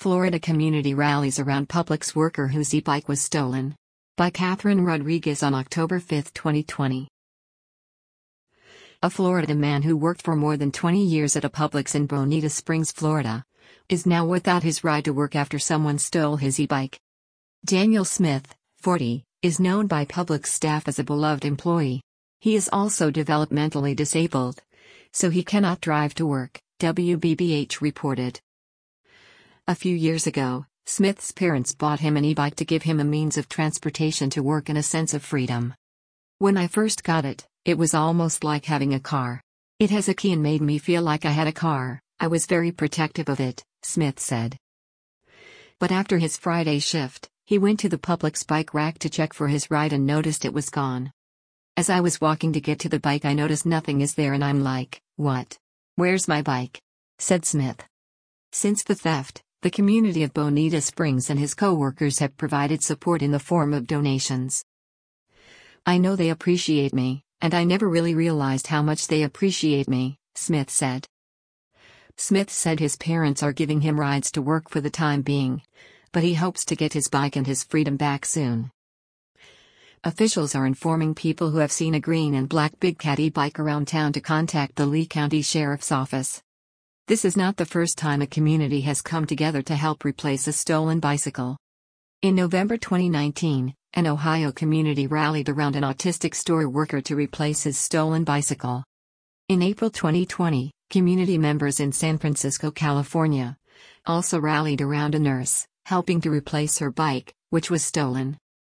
Florida community rallies around Publix worker whose e-bike was stolen. By Catherine Rodriguez on October 5, 2020. A Florida man who worked for more than 20 years at a Publix in Bonita Springs, Florida, is now without his ride to work after someone stole his e-bike. Daniel Smith, 40, is known by Publix staff as a beloved employee. He is also developmentally disabled, so he cannot drive to work, WBBH reported. A few years ago, Smith's parents bought him an e-bike to give him a means of transportation to work and a sense of freedom. When I first got it, it was almost like having a car. It has a key and made me feel like I had a car. I was very protective of it, Smith said. But after his Friday shift, he went to the Publix bike rack to check for his ride and noticed it was gone. As I was walking to get to the bike, I noticed nothing is there and I'm like, what? Where's my bike? Said Smith. Since the theft, the community of Bonita Springs and his co-workers have provided support in the form of donations. I know they appreciate me, and I never really realized how much they appreciate me, Smith said. Smith said his parents are giving him rides to work for the time being, but he hopes to get his bike and his freedom back soon. Officials are informing people who have seen a green and black Big Cat e-bike around town to contact the Lee County Sheriff's Office. This is not the first time a community has come together to help replace a stolen bicycle. In November 2019, an Ohio community rallied around an autistic store worker to replace his stolen bicycle. In April 2020, community members in San Francisco, California, also rallied around a nurse, helping to replace her bike, which was stolen.